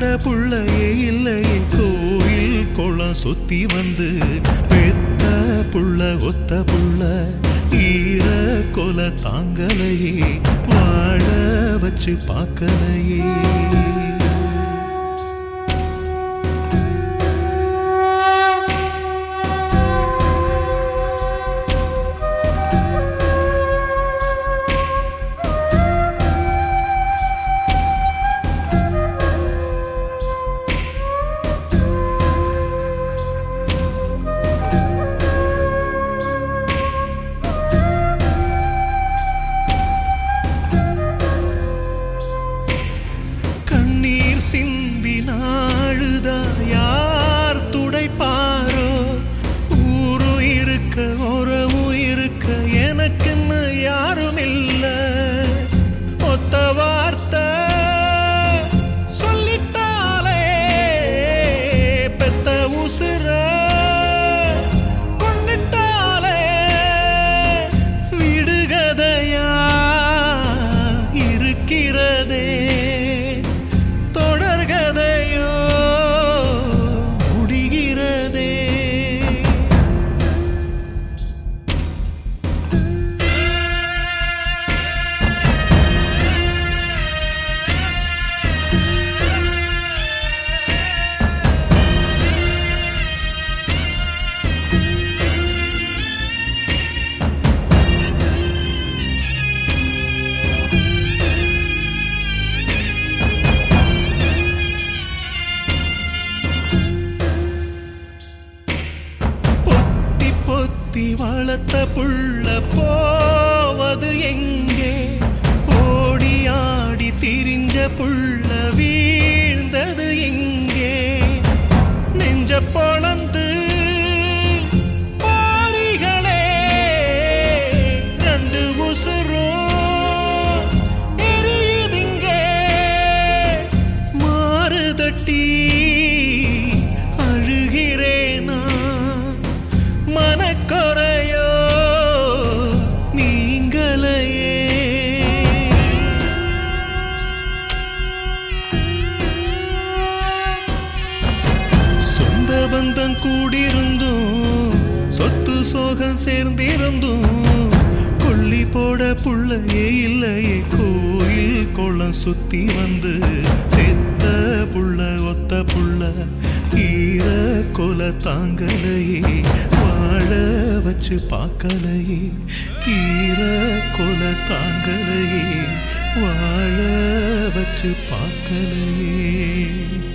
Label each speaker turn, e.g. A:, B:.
A: புள்ளையே இல்லையே கோயில் குளம் சுத்தி வந்து பெத்த புள்ள ஒத்த புள்ள ஈர கொல தாங்கலையே வாழ வச்சு பார்க்கலையே. சிந்தி நாழுதா யார் துடைப்பாரோ ஊரு இருக்க உறவு இருக்க எனக்குன்னு யாரும் இல்ல ஒத்த வார்த்தை சொல்லிட்டாலே பெத்த உசுர கொண்டுட்டாலே விடுகதையா இருக்கிறதே வளர்த்த புள்ள போவது எங்கே ஓடி ஆடி திரிஞ்ச புள்ள வீழ்ந்தது எங்கே நெஞ்ச பொளந்து பாரிகளே ரெண்டு உசுரும் எரியுதிங்கே மாறுதட்டி அழுகிறேனா மனக்குறையோ நீங்களையே. சொந்த பந்தம் கூடியிருந்தும் சொத்து சோகம் சேர்ந்திருந்தும் கொல்லி போட புள்ளையே இல்லையே கோயில் குளம் சுத்தி வந்து பெத்த புள்ள ஒத்த புள்ள ஈர கொல தாங்கலையே வாழ வச்சு பார்க்கலையே ஈர கொல தாங்கலையே வாழ வச்சு பார்க்கலையே.